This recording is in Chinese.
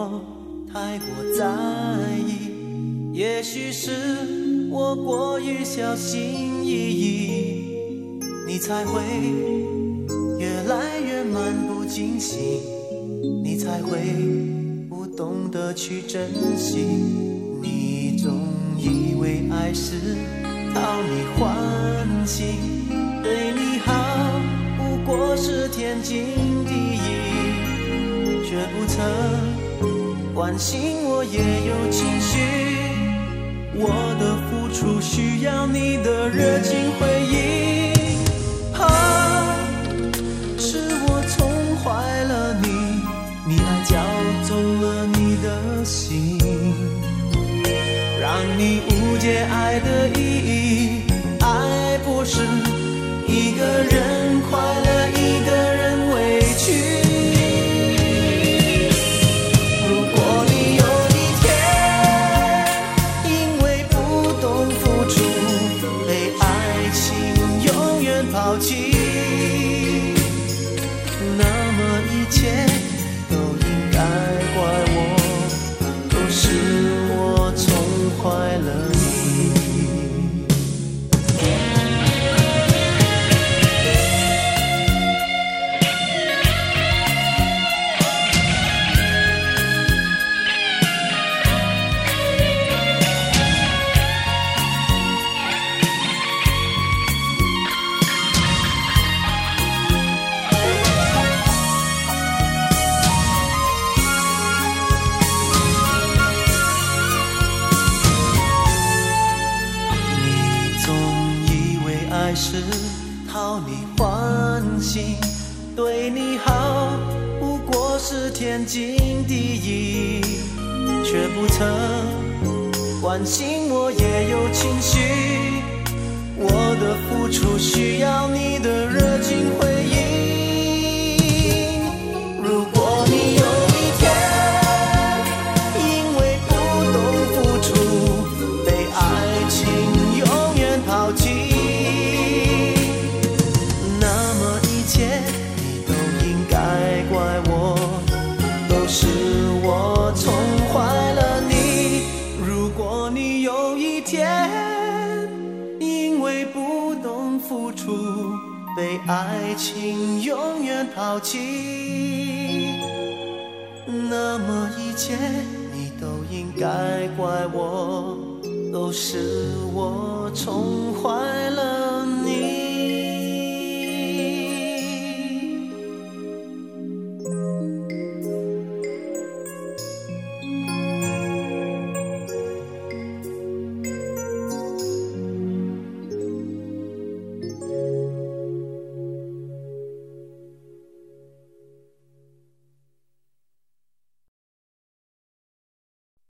我太过在意，也许是我过于小心翼翼，你才会越来越漫不经心，你才会不懂得去珍惜。你总以为爱是讨你欢心，对你好不过是天经地义，却不曾关心我也有情绪。我的付出需要你的热情回应，是我宠坏了你，你爱搅动了你的心，让你误解爱的意义。爱不是一个人快乐一个人委屈，抛弃，那么一切都应该怪我，都是我宠坏了你。是讨你欢心，对你好不过是天经地义，却不曾关心我也有情绪。我的付出需要你的热情回应。如果你有一天因为不懂付出，被爱情永远抛弃，你都应该怪我，都是我宠坏了你。如果你有一天因为不懂付出，被爱情永远抛弃，那么一切你都应该怪我，都是我宠坏